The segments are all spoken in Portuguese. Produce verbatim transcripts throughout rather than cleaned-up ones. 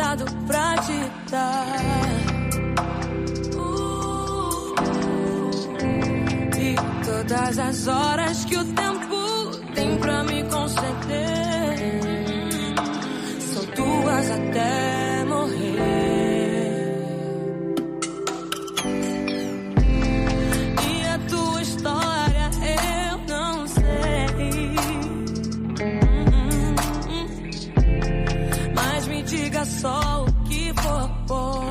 guardado pra te dar. Uh, e todas as horas que o tempo tem pra me conceder são tuas até morrer. Diga só o que for bom.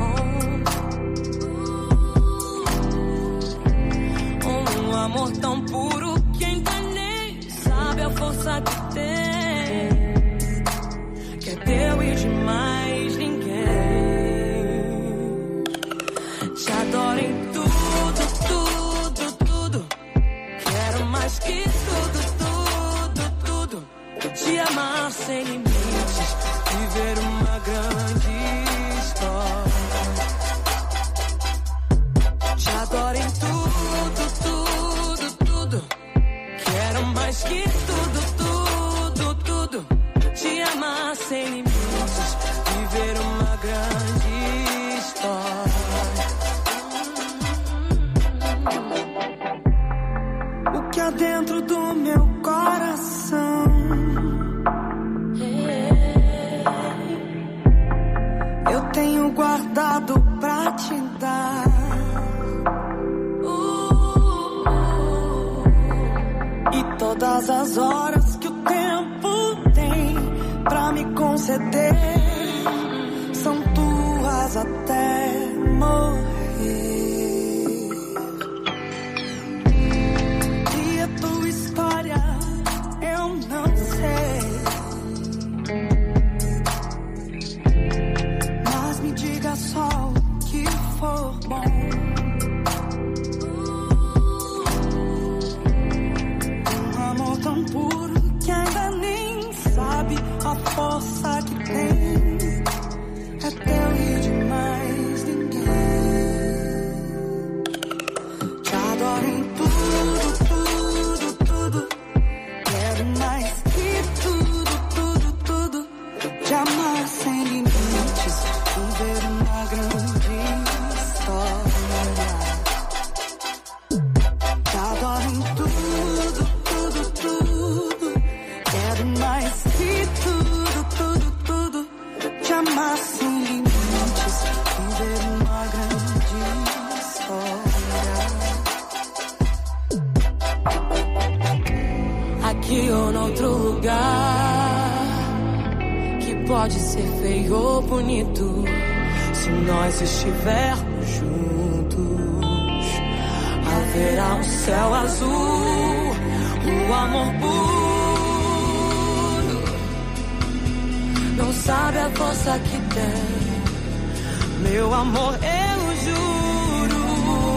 Um amor tão puro que ainda nem sabe a força que tem, que é teu e de mais ninguém. Te adoro em tudo, tudo, tudo. Quero mais que tudo, tudo, tudo. Te amar sem limites, viver uma grande história. Te adoro em tudo, tudo, tudo. Quero mais que tudo, tudo, tudo. Te amar sem limites, viver uma grande história. O que há dentro do meu coração eu tenho guardado pra te dar. Uh, e todas as horas que o tempo tem pra me conceder são tuas até morrer. E a tua história eu não sei, diga só o que for bom. Um amor tão puro que ainda nem sabe a força que tem, é teu e de mais ninguém. Te adoro em tudo, tudo, tudo. Quero mais que tudo, tudo, tudo. Te amar sem limites, viver uma grande história. Te adoro em tudo, tudo, tudo. Quero mais que tudo, tudo, tudo. Te amar sem limites, viver uma grande história. Aqui ou noutro lugar, pode ser feio ou bonito, se nós estivermos juntos, haverá um céu azul, um amor puro. Não sabe a força que tem, meu amor, eu juro,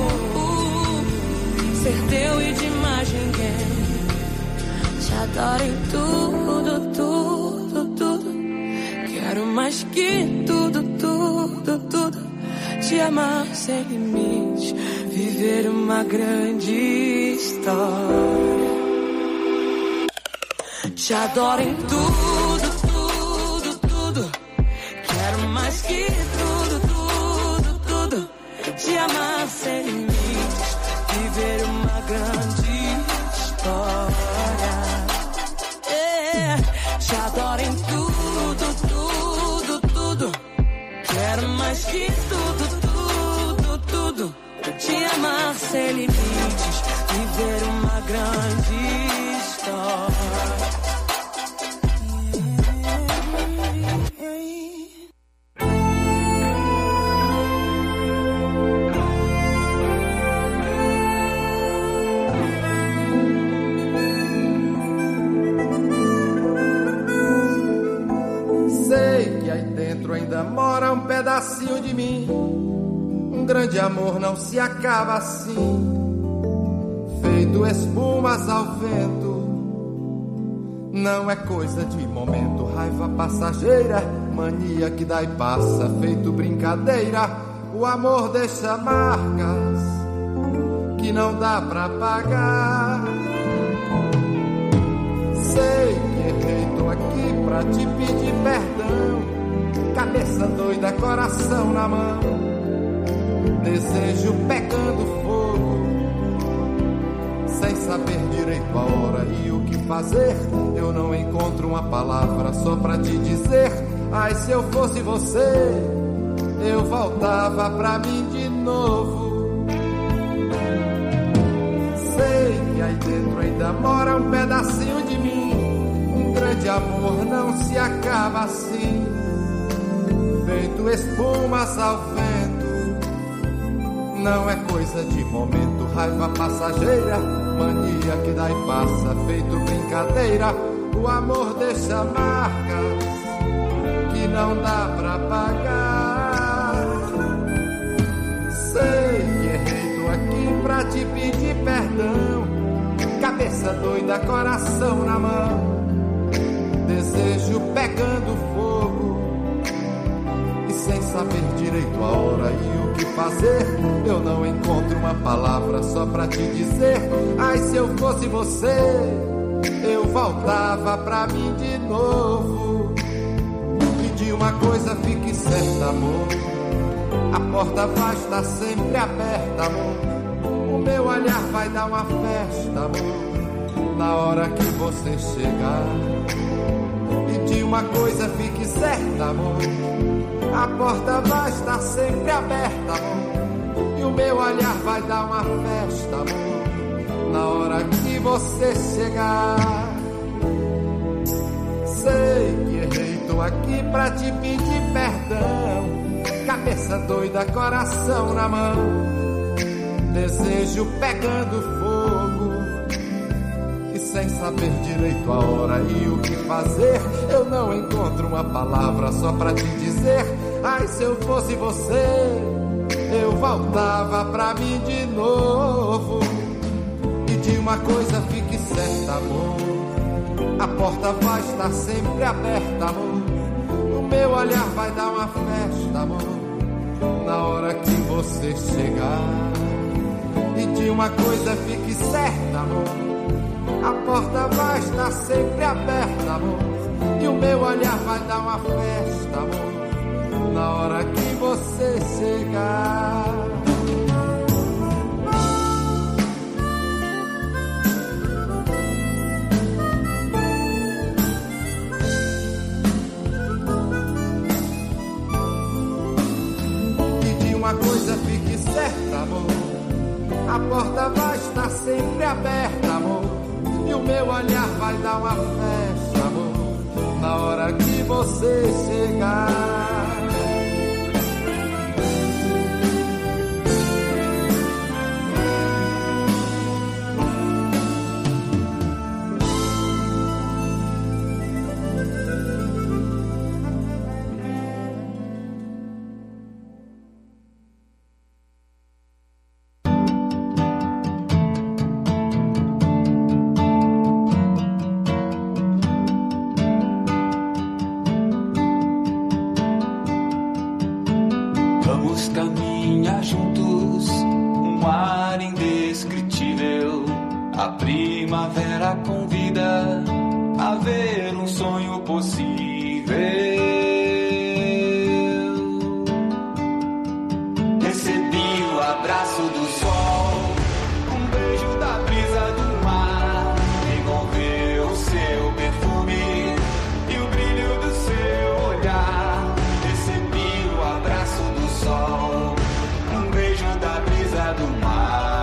ser teu e de mais ninguém. Te adoro em tudo, tudo, tudo. Quero mais que tudo, tudo, tudo. Te amar sem limite, viver uma grande história. Te adoro em tudo, tudo, tudo. Quero mais que tudo, tudo, tudo. Te amar sem limites, viver uma grande história. É, te adoro em tudo, tudo, tudo. Quero mais que tudo, tudo, tudo. Te amar sem limites, viver uma grande história. Ainda mora um pedacinho de mim. Um grande amor não se acaba assim, feito espumas ao vento. Não é coisa de momento, raiva passageira, mania que dá e passa, feito brincadeira. O amor deixa marcas que não dá pra pagar. Sei que errei, tô aqui pra te pedir perdão. Cadê cabeça doida, coração na mão, desejo pegando fogo, sem saber direito a hora e o que fazer. Eu não encontro uma palavra só pra te dizer: ai, se eu fosse você, eu voltava pra mim de novo. Sei que aí dentro ainda mora um pedacinho de mim. Um grande amor não se acaba assim, feito espumas ao vento. Não é coisa de momento, raiva passageira, mania que dá e passa, feito brincadeira. O amor deixa marcas que não dá pra pagar. Sei que errei, tô aqui pra te pedir perdão. Cabeça doida, coração na mão, desejo pegando fogo, e sem saber direito a hora e o que fazer. Eu não encontro uma palavra só pra te dizer: ai, se eu fosse você, eu voltava pra mim de novo. E de uma coisa fique certa, amor, a porta vai estar sempre aberta, amor. O meu olhar vai dar uma festa, amor, na hora que você chegar. E de uma coisa fique certa, amor, a porta vai estar sempre aberta, amor. E o meu olhar vai dar uma festa, amor, na hora que você chegar. Sei que errei, tô aqui pra te pedir perdão. Cabeça doida, coração na mão, desejo pegando fogo, e sem saber direito a hora e o que fazer. Eu não encontro uma palavra só pra te dizer: ai, se eu fosse você, eu voltava pra mim de novo. E de uma coisa fique certa, amor, a porta vai estar sempre aberta, amor. O meu olhar vai dar uma festa, amor, na hora que você chegar. E de uma coisa fique certa, amor, a porta vai estar sempre aberta, amor. E o meu olhar vai dar uma festa, amor, na hora que você chegar. E de uma coisa fique certa, amor, a porta vai estar sempre aberta, amor. E o meu olhar vai dar uma festa, amor, na hora que você chegar. Convida a ver um sonho possível. Recebi o abraço do sol, um beijo da brisa do mar, envolveu o seu perfume e o brilho do seu olhar. Recebi o abraço do sol, um beijo da brisa do mar.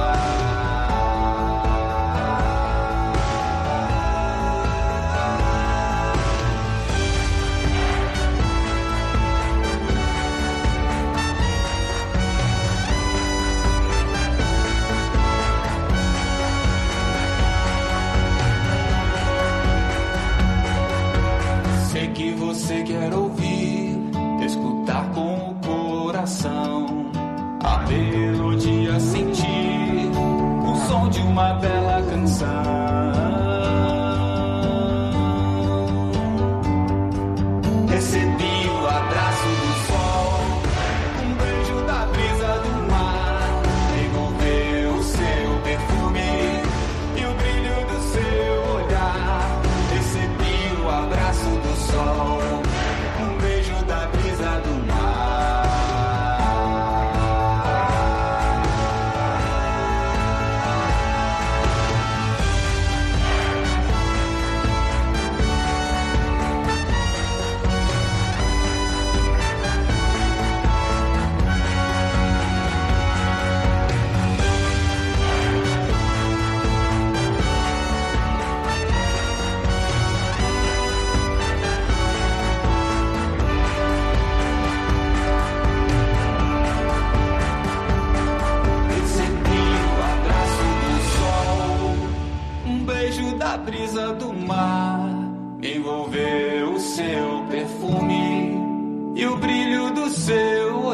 Você quer ouvir, escutar com o coração, a melodia sentir, o som de uma bela canção. Recebi o abraço do sol, um beijo da brisa do mar, envolveu o seu perfume e o brilho do seu olhar. Recebi o abraço do sol, um beijo da brisa do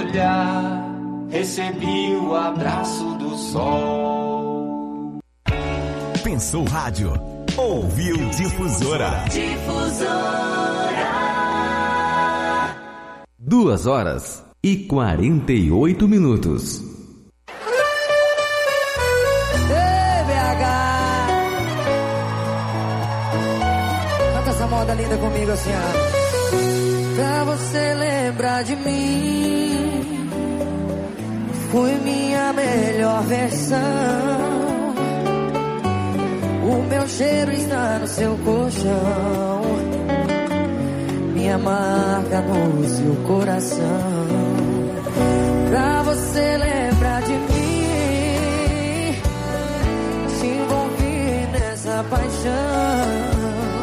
olhar, recebi o abraço do sol. Pensou rádio, ouviu Difusora. Difusora. Duas horas e quarenta e oito minutos. Ei, B H, canta essa moda linda comigo assim, ó. Pra você lembrar de mim, foi minha melhor versão. O meu cheiro está no seu colchão, minha marca no seu coração. Pra você lembrar de mim, te envolvi nessa paixão.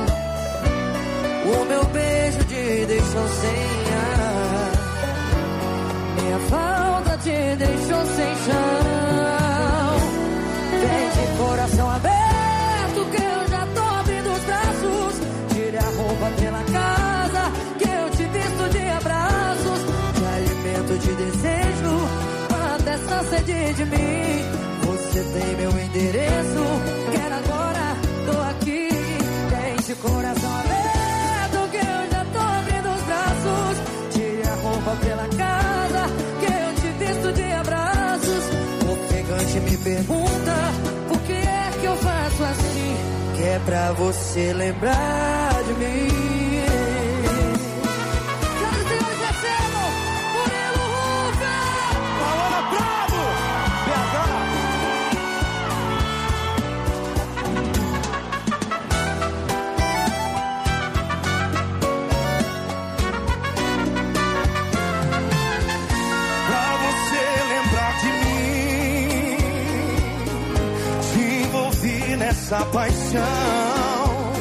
O meu beijo te deixou sem ar, minha falta te deixou sem chão. Vem de coração aberto que eu já tô abrindo os braços. Tire a roupa pela casa que eu te visto de abraços. Te alimento de desejo, mata essa sede de mim. Você tem meu endereço, quero agora, tô aqui. Vem de coração aberto que eu já tô abrindo os braços. Tire a roupa pela casa que eu te visto de abraços. O ofegante me pergunta por que é que eu faço assim, que é pra você lembrar de mim. Senhoras e senhores, recebam Murilo Huca, Paola Prado, B H. Pra você lembrar de mim, te envolvi nessa paixão.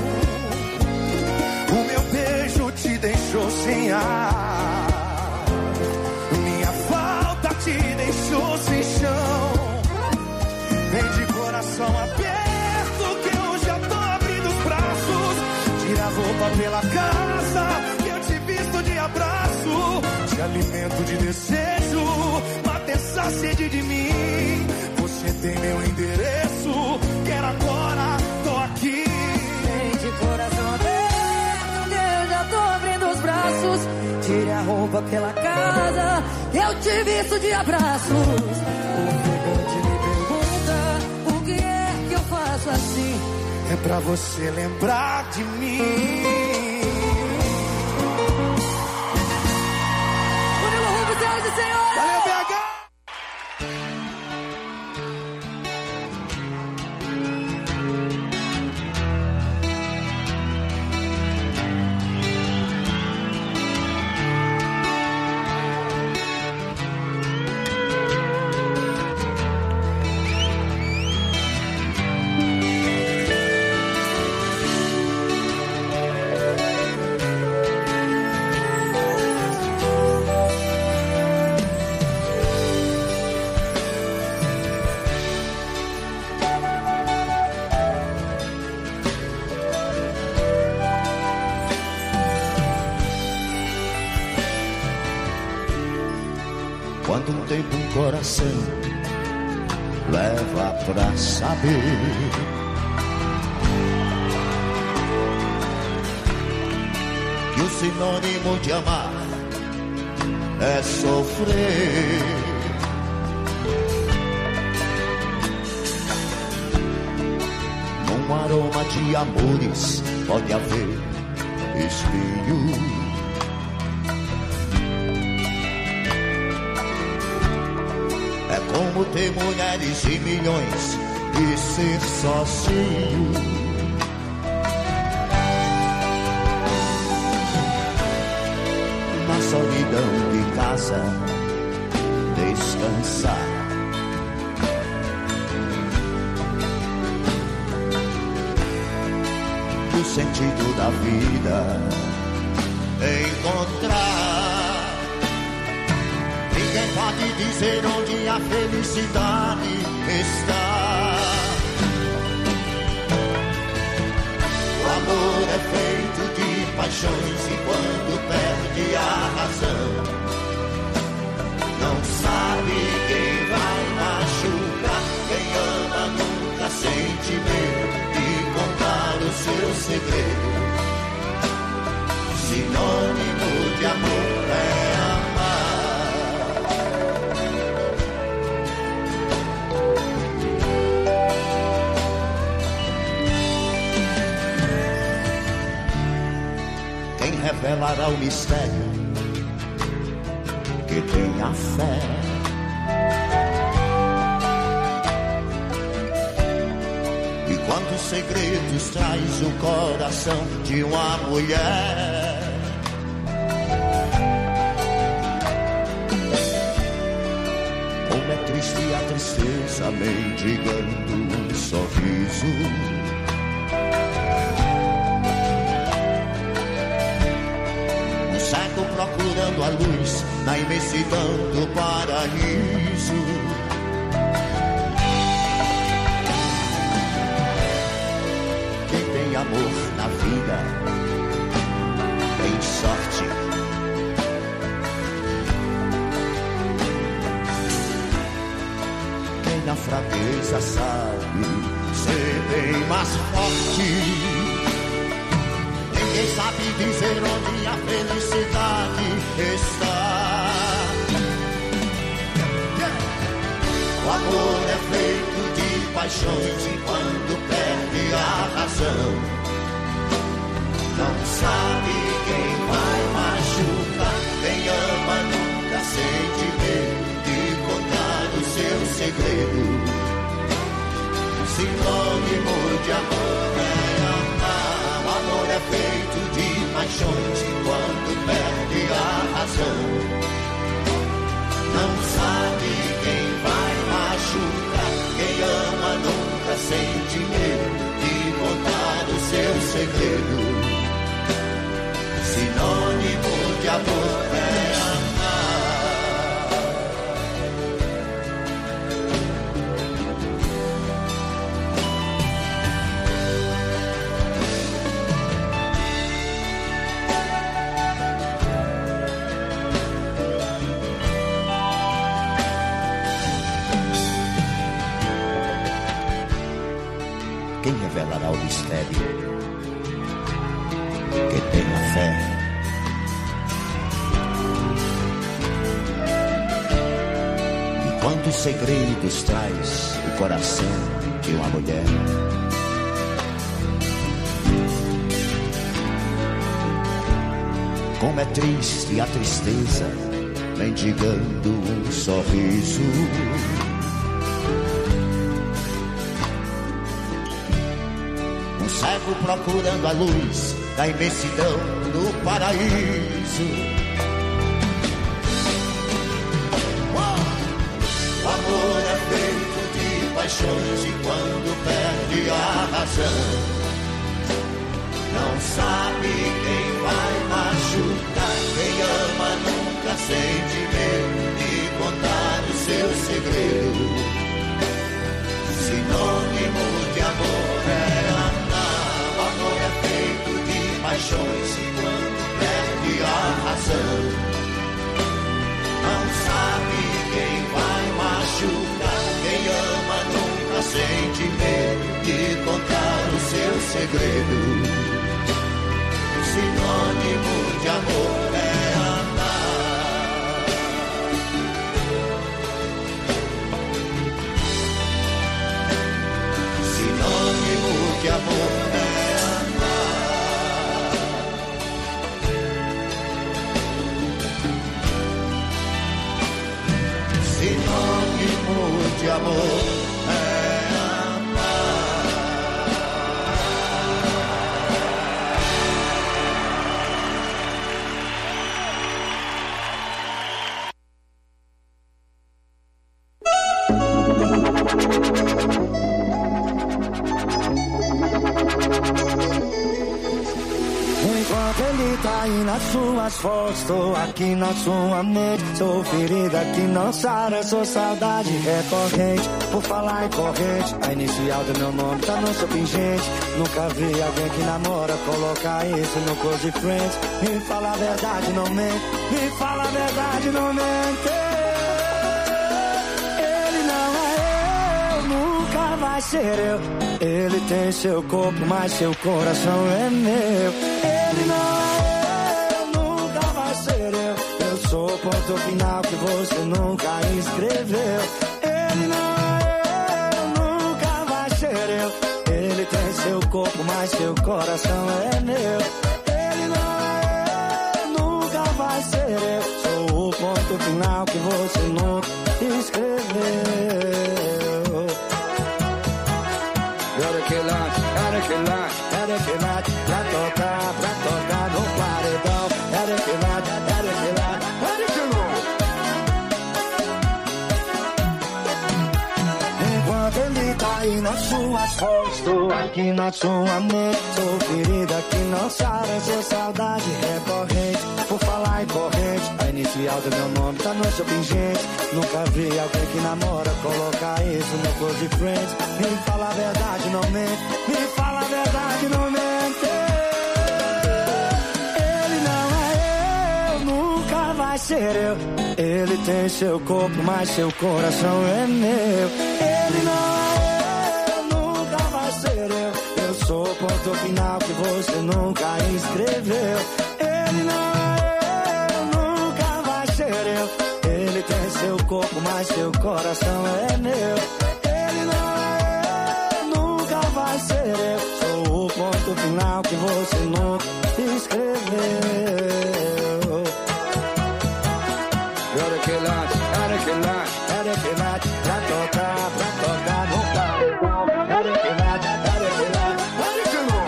O meu beijo te deixou sem ar, minha falta te deixou sem chão. Vem de coração aberto que eu já tô abrindo os braços. Tira a roupa pela casa que eu te visto de abraço. Te alimento de desejo, mata essa sede de mim. Você tem meu endereço, quero agora, tô aqui. vem de coração aberto que eu já tô abrindo os braços. Tire a roupa pela casa que eu te visto de abraços. O ofegante me pergunta por que é que eu faço assim, É pra você lembrar de mim. Murilo Huca, senhoras e senhores. Valeu, B H! Quanto tempo um coração leva pra saber que o sinônimo de amar é sofrer. Num aroma de amores pode haver espinho. É como ter mulheres e milhões e ser sozinho. Na solidão de casa, descansar. O sentido da vida, encontrar. Ninguém pode dizer onde a felicidade está. O amor é feito de paixões e quando perde a razão, segredo. Sinônimo de amor é amar. Quem revelará o mistério que tem a fé? E quantos segredos traz o coração de uma mulher? Como é triste a tristeza mendigando um sorriso. Procurando a luz na imensidão do paraíso. Quem tem amor na vida tem sorte. Quem na fraqueza sabe ser bem mais forte. Ninguém sabe dizer onde a felicidade está. O amor é feito de paixões e quando perde a razão, não sabe quem vai machucar. Quem ama nunca sente medo de contar o seu segredo. Sinônimo de amor é amar. O amor é feito de paixões e quando perde a razão, não sabe quem vai machucar. Quem ama nunca sente medo de contar o seu segredo. Sinônimo de amor é amar. Quem revelará o mistério que tem a fé? E quantos segredos traz o coração de uma mulher? Como é triste a tristeza mendigando um sorriso. Cego procurando a luz da imensidão do paraíso. O amor é feito de paixões e quando perde a razão, não sabe quem vai machucar. Quem ama nunca sente medo de contar o seu segredo. Sinônimo de amor é amar. Paixões e quando perde a razão, não sabe quem vai machucar. Quem ama nunca sente medo de contar o seu segredo. Sinônimo de amor é amar. Sinônimo de amor é amar. Sinônimo de amor é amar. Enquanto ele tá aí nas suas fotos, tô aqui na sua mente. Sou ferida que não sara, sou saudade recorrente. Por falar em corrente, a inicial do meu nome tá no seu pingente. Nunca vi alguém que namora colocar isso no close friends. Me fala a verdade, não mente. Me fala a verdade, não mente. Ele não é eu, nunca vai vai ser eu. Ele tem seu corpo, mas seu coração é meu. Ele não é eu, nunca vai ser eu. Eu sou o ponto final que você nunca escreveu. Ele não é eu, nunca vai ser eu. Ele tem seu corpo, mas seu coração é meu. Ele não é eu, nunca vai ser eu. Sou o ponto final que você nunca escreveu. Era que lá, era que lá, era que lá, pra tocar, pra tocar no paredão. Era que lá, era que lá, era que lá. Enquanto ele tá aí nas suas fotos, tô aqui na sua mente. Sou ferida que não sara, sou saudade recorrente. Por falar em corrente, a inicial do meu nome tá no seu pingente. Nunca vi alguém que namora colocar isso no close friends. Me fala a verdade, não mente. Me fala a verdade, não mente. Ele não é eu, nunca vai ser eu. Ele tem seu corpo, mas seu coração é meu. Ele não é eu, nunca vai ser eu. Eu sou o ponto final que você nunca escreveu. Ele não é Ele tem seu corpo, mas seu coração é meu. Ele não é eu, nunca vai ser eu. Sou o ponto final que você nunca escreveu. Era que lá, era que lá, era que lá, pra tocar, pra tocar no paredão. Era que lá, era que lá, era que lá.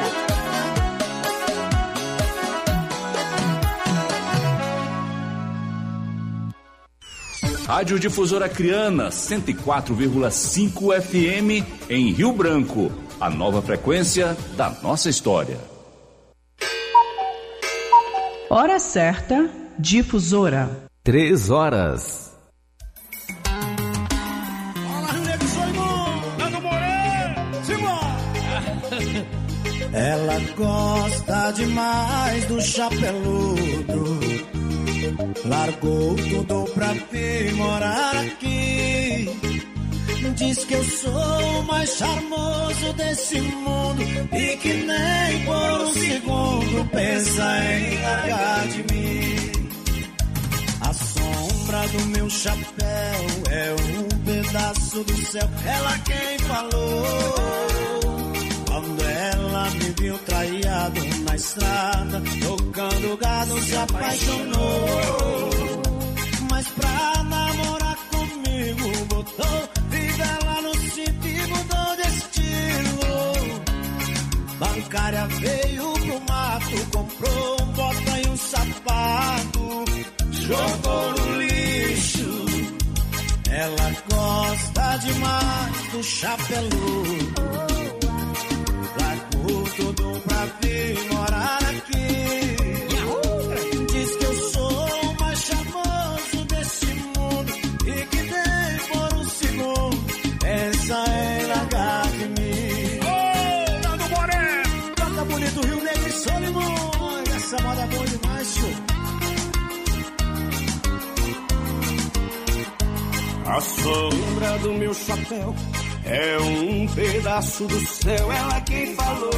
Rádio Difusora Criana, cento e quatro vírgula cinco F M em Rio Branco. A nova frequência da nossa história. Hora certa, Difusora. Três horas. Fala, Rio Negro, sou irmão, Nando Moreira, Simão. Ela gosta demais do chapeludo. Largou tudo pra vir morar aqui. Diz que eu sou o mais charmoso desse mundo e que nem por um segundo pensa em largar de mim. A sombra do meu chapéu é um pedaço do céu. Ela quem falou. Quando ela me viu traiado na estrada, tocando gado, se apaixonou. Mas pra namorar comigo, botou fivela no cinto e mudou de estilo. Bancária veio pro mato, comprou um bota e um sapato, jogou no lixo. Ela gosta demais do chapeludo. Largou tudo pra vir morar aqui. Diz que eu sou o mais charmoso desse mundo e que nem por um segundo pensa em largar de mim. Ô, Nando Moreno, canta bonito Rio Negro e Solimões. Essa moda é boa demais, senhor. A sombra do meu chapéu é um pedaço do céu, ela quem falou.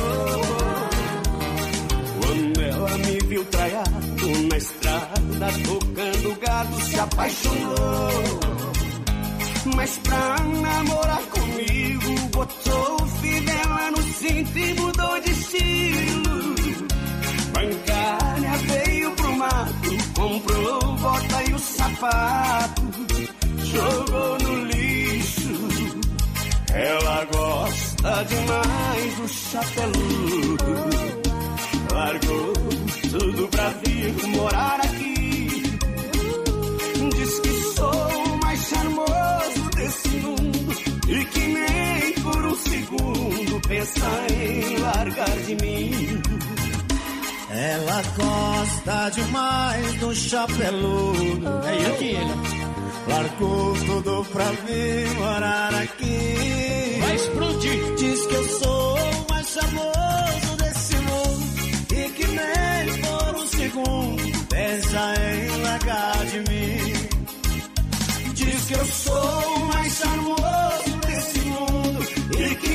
Quando ela me viu traiado na estrada, tocando gado, se apaixonou. Mas pra namorar comigo, botou fivela no cinto e mudou de estilo. Bancária veio pro mato, comprou bota e o sapato, jogou no lixo. Ela gosta demais do chapeludo. Largou tudo pra vir morar aqui. Diz que sou o mais charmoso desse mundo e que nem por um segundo pensa em largar de mim. Ela gosta demais do chapeludo. É eu que ele. Largou tudo pra vir morar aqui. Vai explodir. Diz que eu sou o mais charmoso desse mundo e que nem por um segundo pensa em largar de mim. Diz que eu sou o mais charmoso desse mundo e que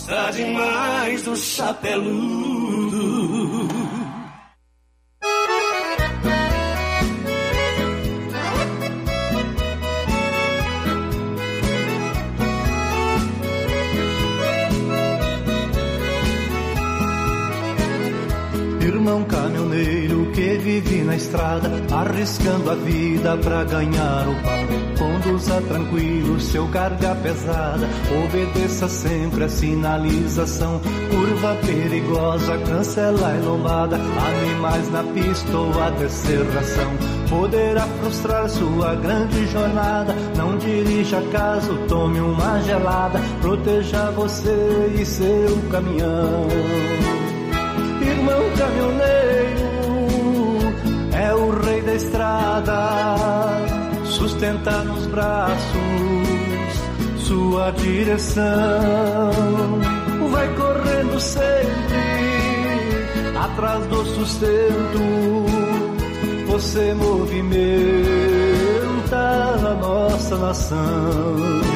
gosta demais do chapeludo. Irmão caminhoneiro que vive na estrada, arriscando a vida pra ganhar o pão. Conduza tranquilo seu carga pesada, obedeça sempre a sinalização. Curva perigosa, cancela e lombada, animais na pista ou a descer ração. Poderá frustrar sua grande jornada, não dirija caso tome uma gelada. Proteja você e seu caminhão. Irmão caminhoneiro é o rei da estrada, sustenta nos braços sua direção. Vai correndo sempre atrás do sustento, você movimenta a nossa nação.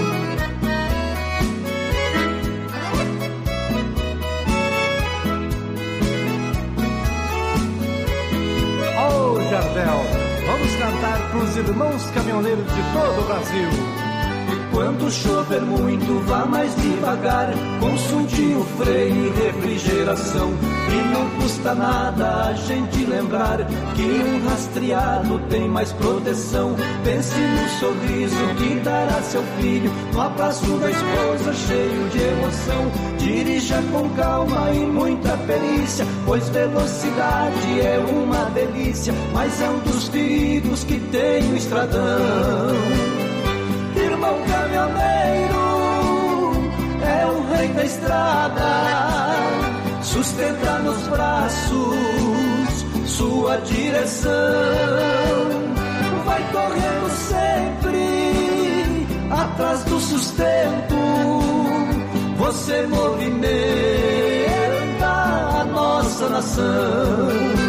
Jardel, vamos cantar pros irmãos caminhoneiros de todo o Brasil. Quando chover muito, vá mais devagar, consulte o freio e refrigeração. E não custa nada a gente lembrar que um rastreado tem mais proteção. Pense no sorriso que dará seu filho, no abraço da esposa cheio de emoção. Dirija com calma e muita perícia, pois velocidade é uma delícia, mas é um dos perigos que tem o estradão. Irmão caminhoneiro é o rei da estrada, sustenta nos braços sua direção. Vai correndo sempre atrás do sustento, você movimenta a nossa nação.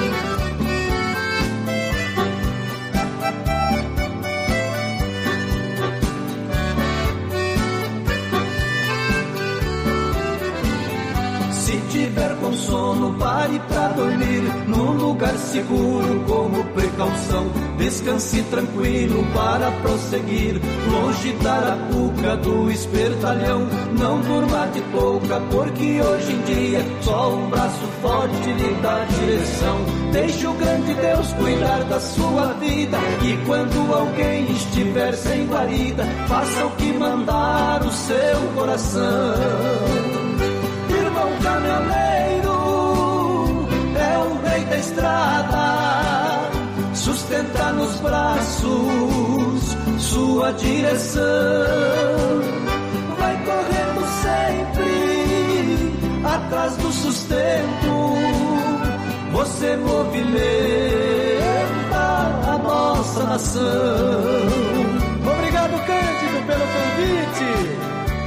Tiver com sono, pare pra dormir num lugar seguro como precaução. Descanse tranquilo para prosseguir, longe da arapuca do espertalhão. Não durma de touca, porque hoje em dia só um braço forte lhe dá direção. Deixe o grande Deus cuidar da sua vida, e quando alguém estiver sem guarida, faça o que mandar o seu coração. Irmão caminhoneiro é o rei da estrada, sustenta nos braços sua direção. Vai correndo sempre atrás do sustento, você movimenta a nossa nação. Obrigado, Cândido, pelo convite.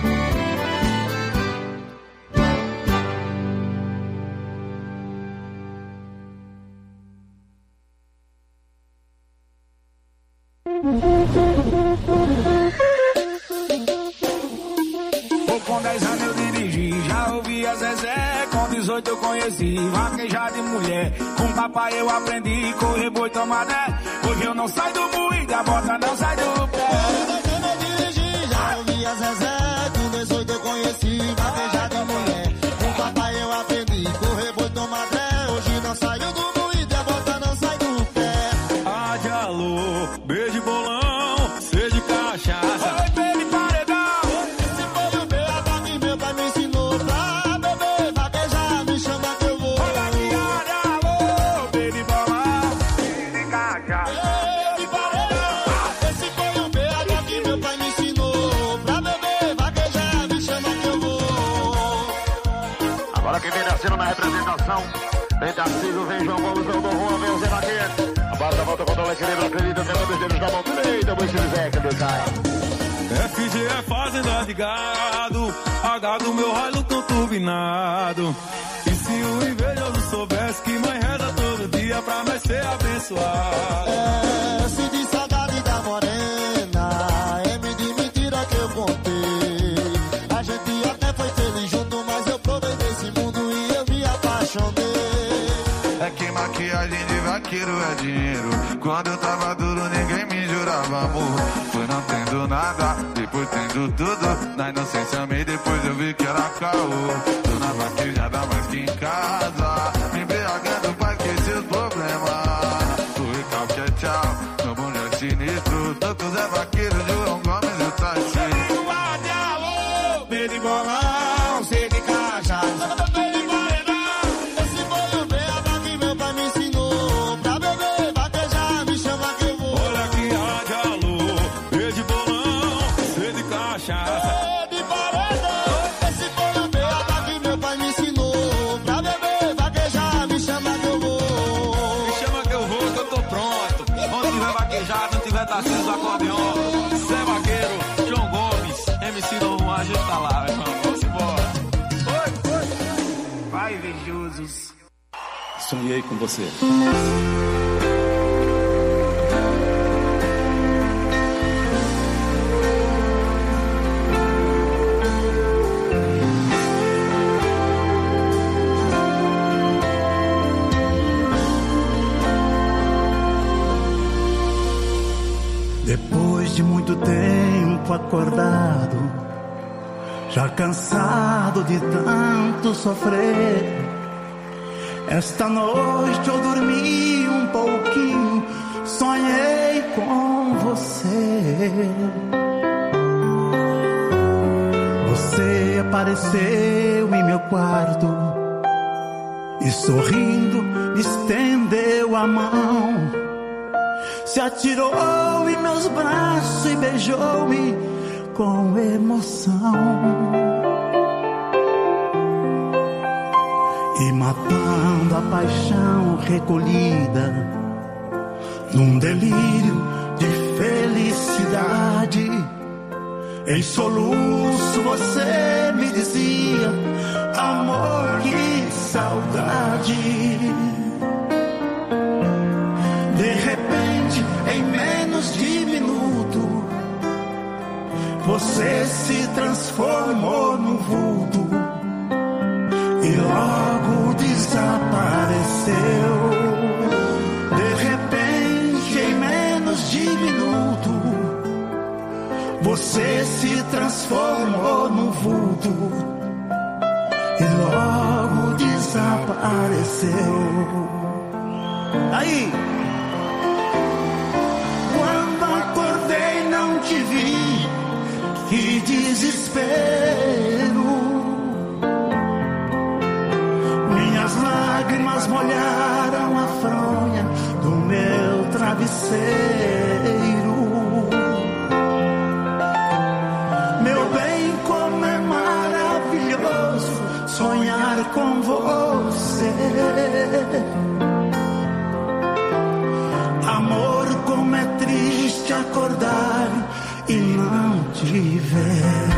Com dez anos eu dirigi, já ouvi a Zezé. Com dezoito eu conheci vaquejar de mulher. Com papai eu aprendi correr boi tomadé. Hoje eu não saio do moído, a bota não sai do pé. Com dez anos eu dirigi, já ouvi a Zezé. Com dezoito eu conheci vaquejar de mulher. Com papai eu aprendi correr boi tomadé. Hoje não saio do moído, a bota não sai do pé. Ah, de alô, beijo bolão, seja de cachaça. Oi, baby, paredão. Esse foi o B H que meu pai me ensinou pra beber, vaquejar, me chama que eu vou. Olha aqui, olha, alô, baby bolão, seja de cachaça. Baby, paredão. Esse foi o B H que meu pai me ensinou pra beber, vaquejar, me chama que eu vou. Agora quem vem descendo na representação, vem Tarcísio, vem João Boluzão do Rua, vem o Zé Vaqueiro. A barra da volta contra o equilíbrio, acredita, vem o deles na mão direita, o Zé que me cai. F G é fazenda de gado, H do meu raio com turbinado. E se o invejoso soubesse que mãe reza todo dia pra nós ser abençoado. É, se de saudade da morena, M de mentira que eu contei. A gente até foi feliz junto, mas maquiagem de vaqueiro é dinheiro. Quando eu tava duro, ninguém me jurava amor. Foi não tendo nada, depois tendo tudo. Na inocência amei, depois eu vi que era caô. Tô na vaquejada mais que em casa, me embriagando pra esquecer os problemas. O recalque é tchau, meu bonde é sinistro. Tô com o Zé Vaqueiro, João Gomes e o Taxi. Alô, de bolão, sei de caixa. Esse foi o beaba que meu pai me ensinou. Pra beber, vaquejar, me chama que eu vou. Olha que rádio, alô, de bolão, sei de cachaça. De paredão, esse foi o beaba que meu pai me ensinou. Pra beber, vaquejar, me chama que eu vou. Me chama que eu vou, que eu tô pronto. Onde tiver vaquejado, não tiver tacinho do acordeon. Zé Vaqueiro, João Gomes, M C Dom Juan, a gente tá lá, meu irmão. Vamos embora. Oi, oi. Vai, invejosos. Sonhei com você. Depois de muito tempo acordado, já cansado de tanto sofrer, esta noite eu dormi um pouquinho, sonhei com você. Você apareceu em meu quarto e sorrindo me estendeu a mão. Se atirou em meus braços e beijou-me com emoção. E matando a paixão recolhida num delírio de felicidade, em soluço você me dizia: amor, que saudade. De repente, em menos de minuto, você se transformou num vulto e logo desapareceu. De repente, em menos de minuto, você se transformou num vulto e logo desapareceu. Aí! Te vi, que desespero. Minhas lágrimas molharam a fronha do meu travesseiro. Meu bem, como é maravilhoso sonhar com você. Amor, como é triste acordar e não te ver.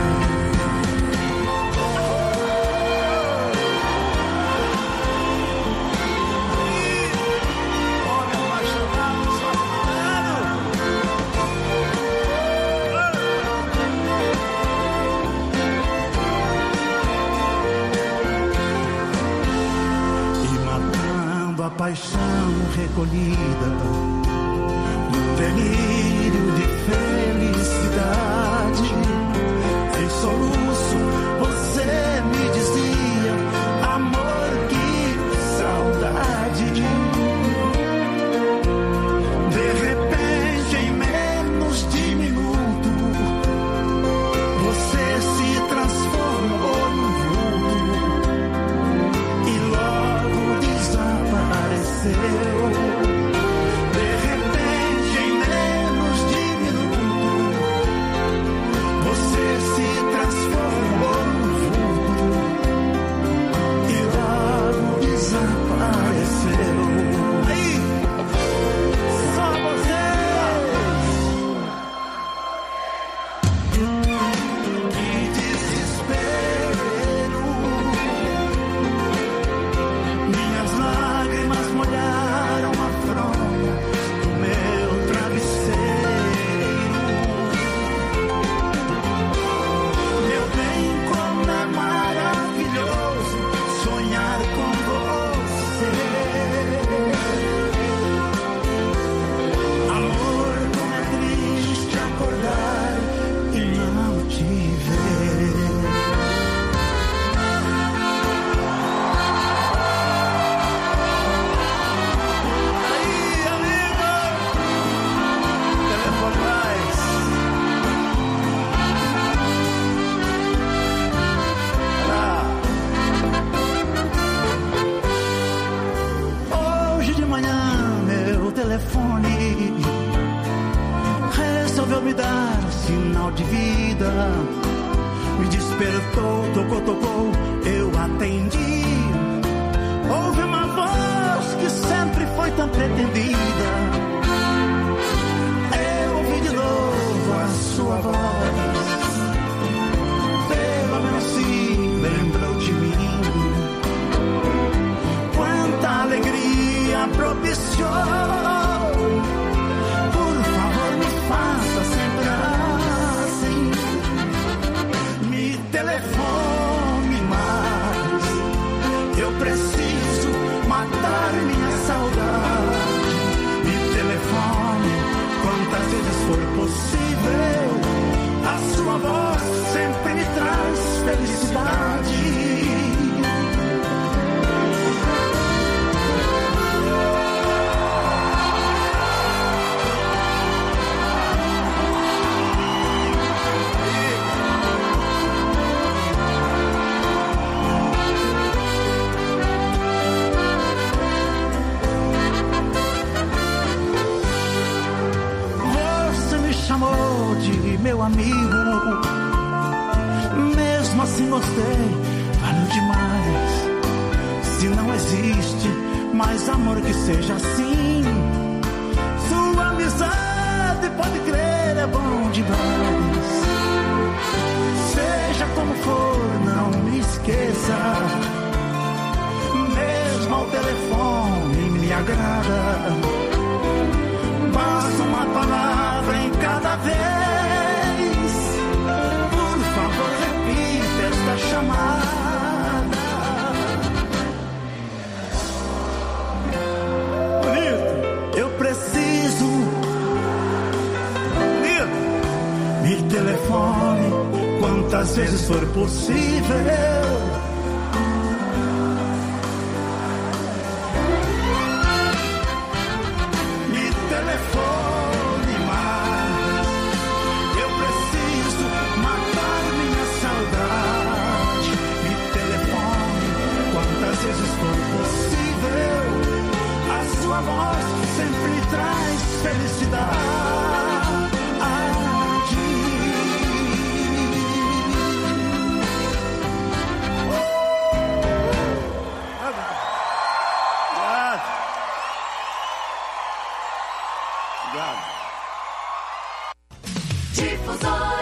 E matando a paixão recolhida no delírio de felicidade, em soluço você me dizia: amor, que saudade. De repente, em menos de minuto, você se transformou num vulto e logo desapareceu. Transforma de vida. Me despertou, tocou, tocou, eu atendi. Houve uma voz que sempre foi tão pretendida. Eu ouvi de novo a sua voz. Pelo menos se lembrou de mim. Quanta alegria propiciou. Por favor, me faça sempre assim. Me telefone mais. Eu preciso matar minha saudade. Me telefone quantas vezes for possível. A sua voz sempre me traz felicidade. Chamou de meu amigo, mesmo assim gostei, valeu demais. Se não existe mais amor que seja assim, sua amizade, pode crer, é bom demais. Seja como for, não me esqueça, mesmo ao telefone me agrada. Basta uma palavra em cada vez. Por favor, repita esta chamada. Bonito. Eu preciso. Bonito. Me telefone quantas vezes for possível. Sua voz sempre traz felicidade. Obrigado. Obrigado. Difusora.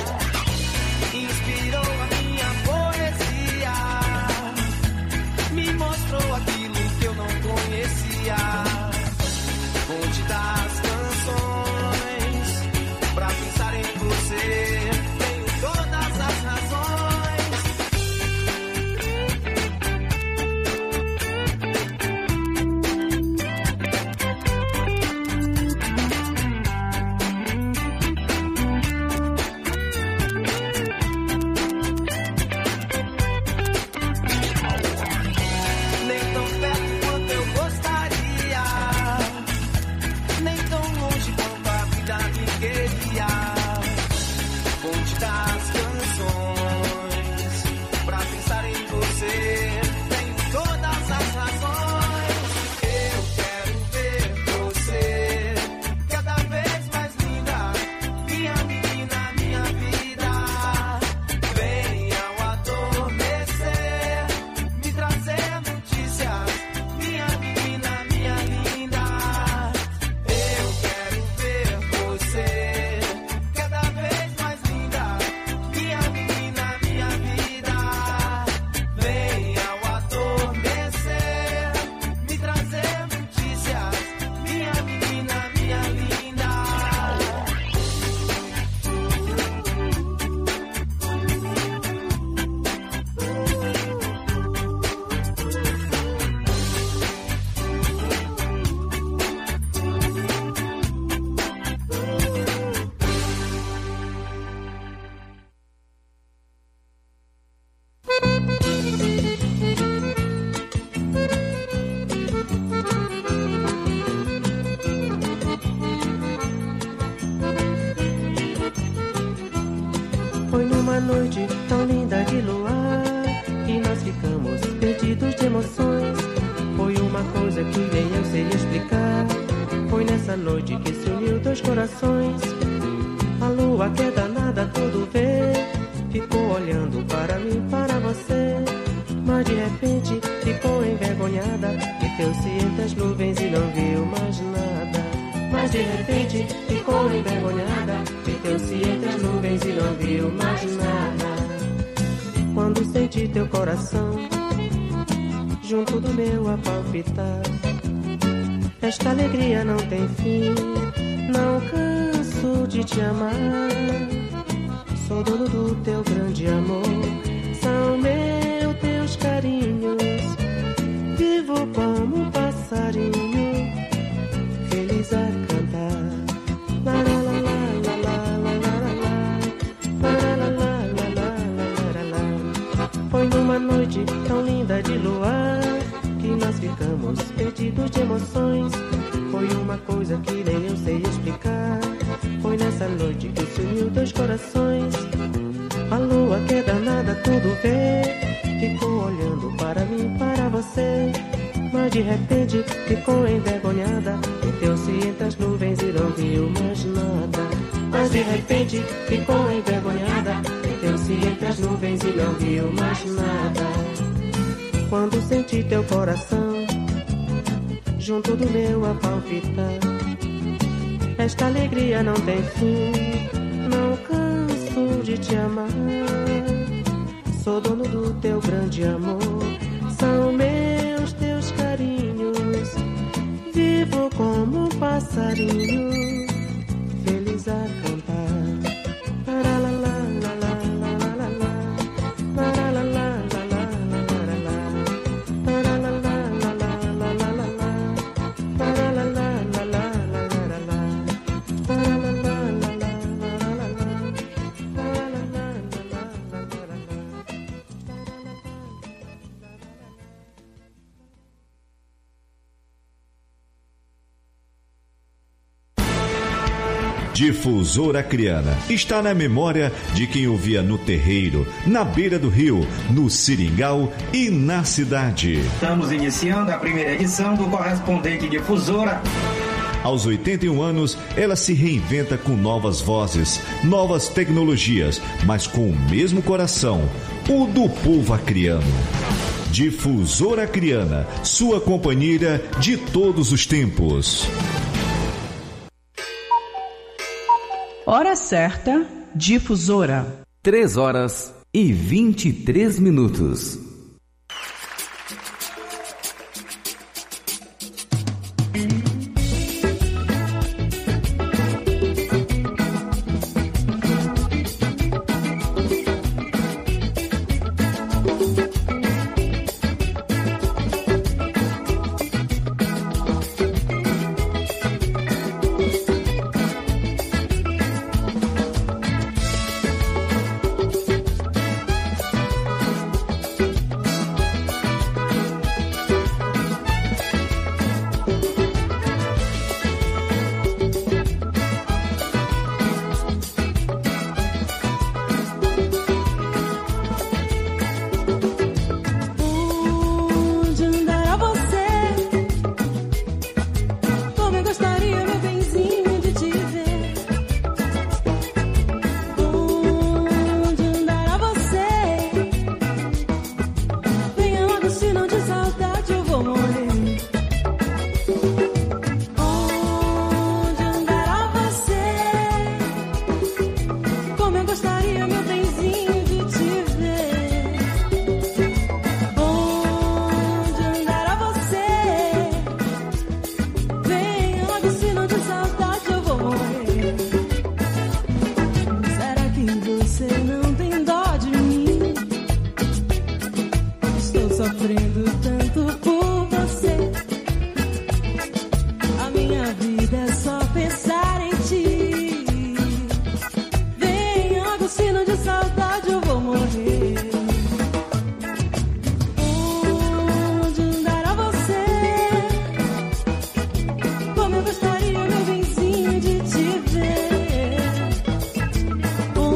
Inspirou a minha poesia. corações. A lua que é danada tudo vê, ficou olhando para mim, para você. Mas de repente ficou envergonhada, meteu-se entre as nuvens e não viu mais nada. Mas de repente ficou envergonhada, meteu-se entre as nuvens e não viu mais nada. Quando senti teu coração junto do meu a palpitar, esta alegria não tem fim, não canso de te amar. Sou dono do teu grande amor, são meus teus carinhos. Vivo como um passarinho, feliz a cantar. La la la la la la la la la la la la la la. Foi numa noite tão linda de luar que nós ficamos perdidos de emoções. Foi uma coisa que nem eu sei explicar. Foi nessa noite que se uniu dois corações. A lua que é danada tudo vê, ficou olhando para mim, para você. Mas de repente ficou envergonhada, meteu-se entre as nuvens e não viu mais nada. Mas de repente ficou envergonhada, meteu-se entre as nuvens e não viu mais nada. Quando senti teu coração junto do meu a palpitar, esta alegria não tem fim, não canso de te amar. Sou dono do teu grande amor, são meus teus carinhos. Vivo como um passarinho, feliz a cantar. La la la la la la la la la la la la Difusora Acreana está na memória de quem ouvia no terreiro, na beira do rio, no seringal e na cidade. Estamos iniciando a primeira edição do Correspondente Difusora. Aos oitenta e um anos, ela se reinventa com novas vozes, novas tecnologias, mas com o mesmo coração, o do povo acreano. Difusora Acreana, sua companheira de todos os tempos. Hora certa, Difusora. Três horas e vinte e três minutos.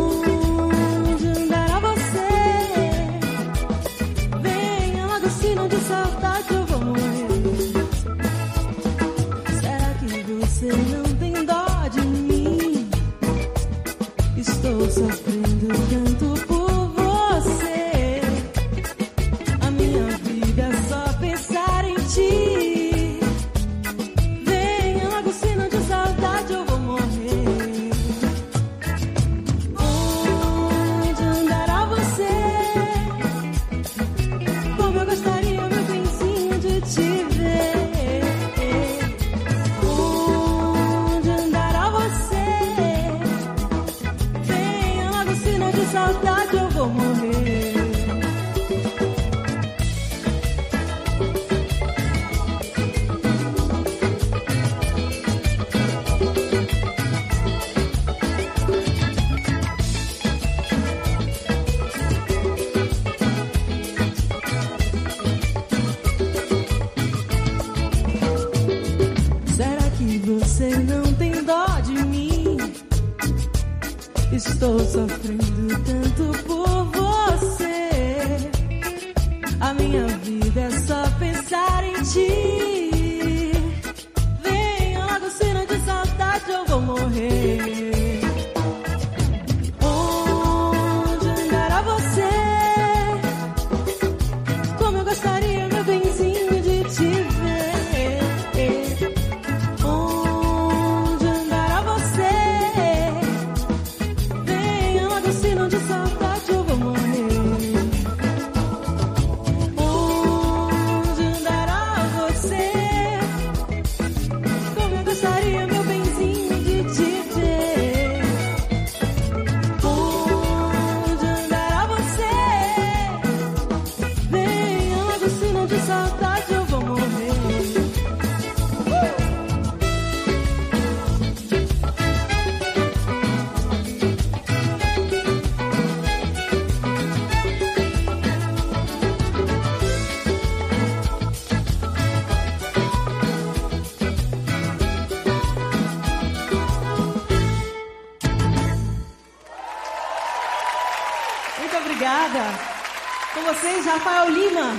Se não minha vida é só pensar em ti. Venha logo, senão de saudade eu vou morrer. Onde andará você? Como eu gostaria, meu benzinho, de te ver. Onde andará você? Venha logo, senão de saudade eu vou morrer. Com vocês, Rafael Lima.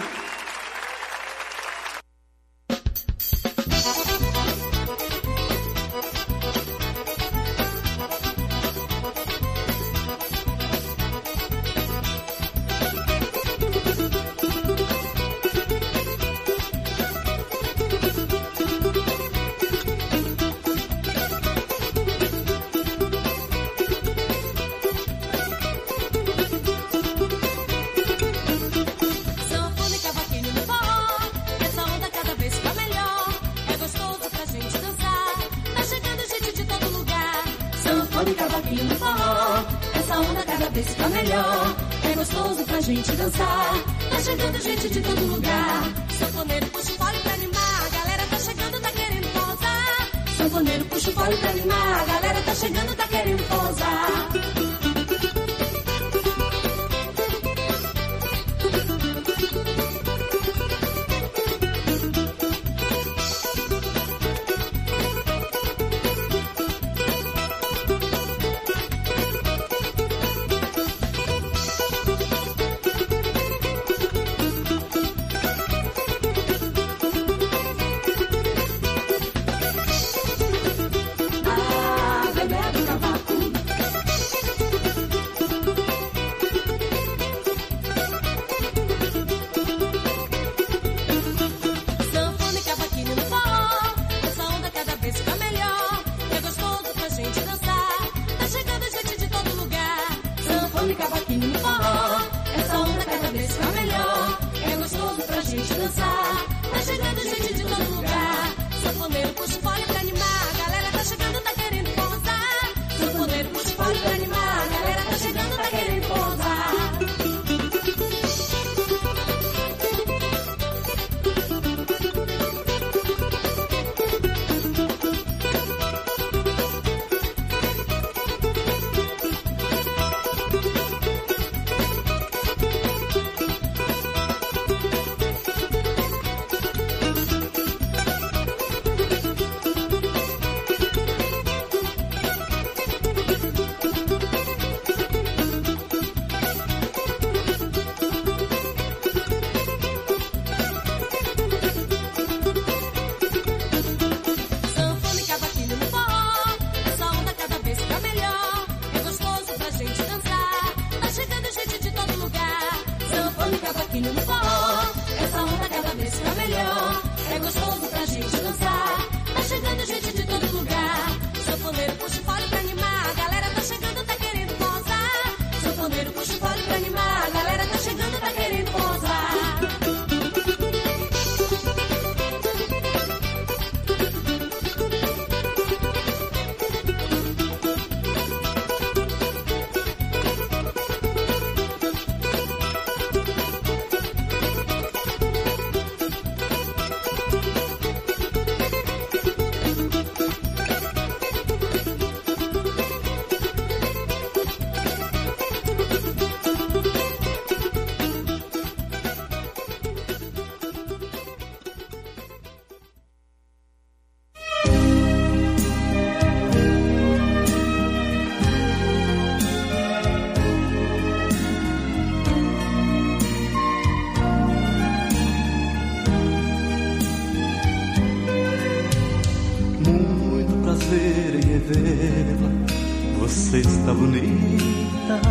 Você está bonita,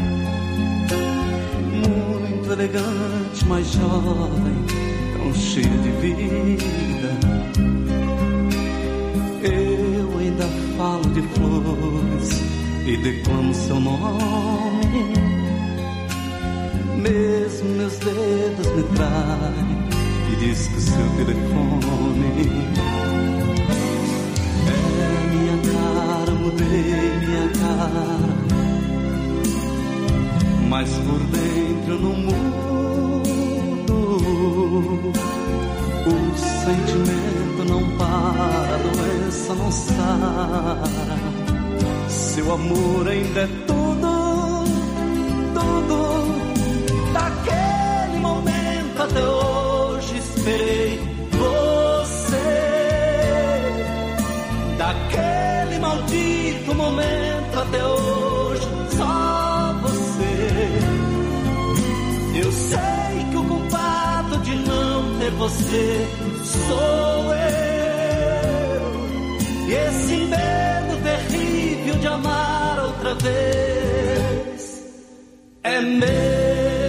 muito elegante, mas jovem, tão cheia de vida. Eu ainda falo de flores e declamo seu nome. Mesmo meus dedos me traem e diz que o seu telefone é minha cara, mudei minha cara, mas por dentro não mudo. O sentimento não para, a doença não sara. Seu amor ainda é tudo, tudo. Daquele momento até hoje esperei você. Daquele maldito momento até hoje só você. Eu sei que o culpado de não ter você sou eu. E esse medo terrível de amar outra vez é meu.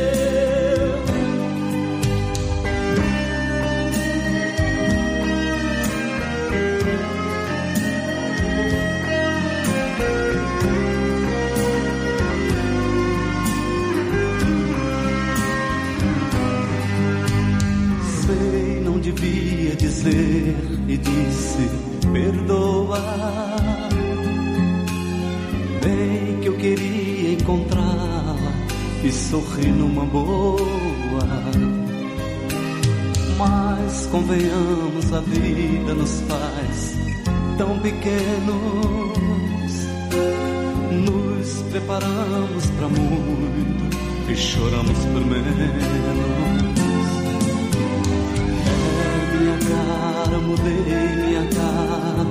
Devia dizer e disse perdoa. Bem que eu queria encontrá-la e sorrir numa boa. Mas convenhamos, a vida nos faz tão pequenos. Nos preparamos pra muito e choramos por menos. Minha cara, mudei minha cara,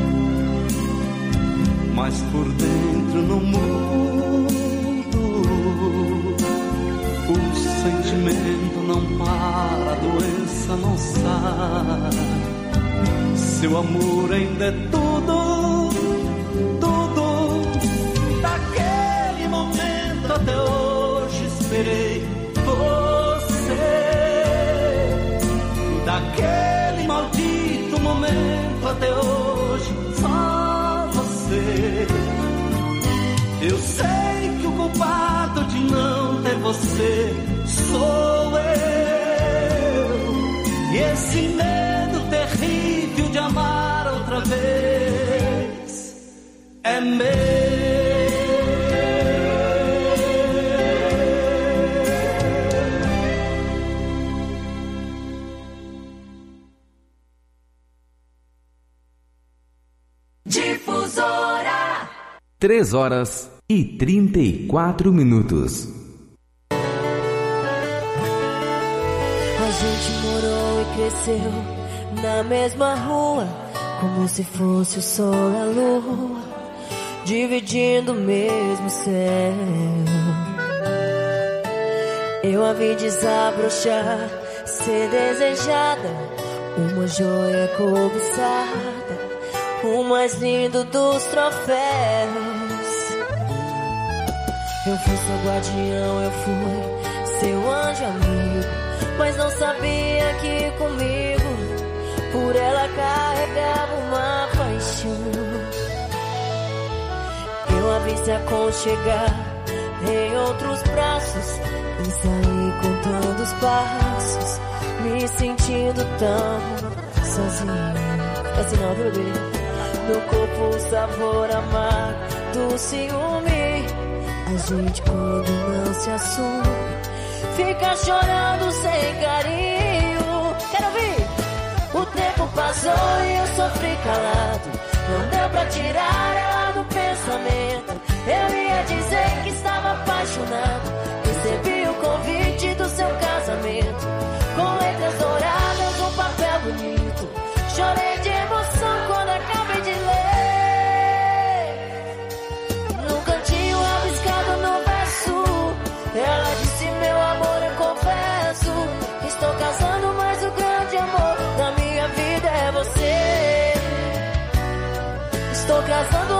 mas por dentro não mudo. O sentimento não para, a doença não sara. Seu amor ainda é tudo, tudo. Daquele momento até hoje esperei você. Daquele maldito momento até hoje só você. Eu sei que o culpado de não ter você sou eu. E esse medo terrível de amar outra vez é meu. Três horas e trinta e quatro minutos. A gente morou e cresceu na mesma rua, como se fosse o sol e a lua, dividindo o mesmo céu. Eu a vi desabrochar, ser desejada, uma joia cobiçada, o mais lindo dos troféus. Eu fui seu guardião, eu fui seu anjo amigo, mas não sabia que comigo por ela carregava uma paixão. Eu a vi se aconchegar em outros braços e saí contando os passos, me sentindo tão sozinho. Assim não, viu, bebê? No corpo o sabor amargo do ciúme. A gente quando não se assume fica chorando sem carinho. Quero ouvir! O tempo passou e eu sofri calado, não deu pra tirar ela do pensamento. Eu ia dizer que estava apaixonado, recebi o convite do seu casamento, com letras douradas, um papel bonito. Chorei de emoção quando acabei de ler. Num cantinho rabiscado no verso, ela disse: meu amor, eu confesso, estou casando, mas o grande amor da minha vida é você. Estou casando,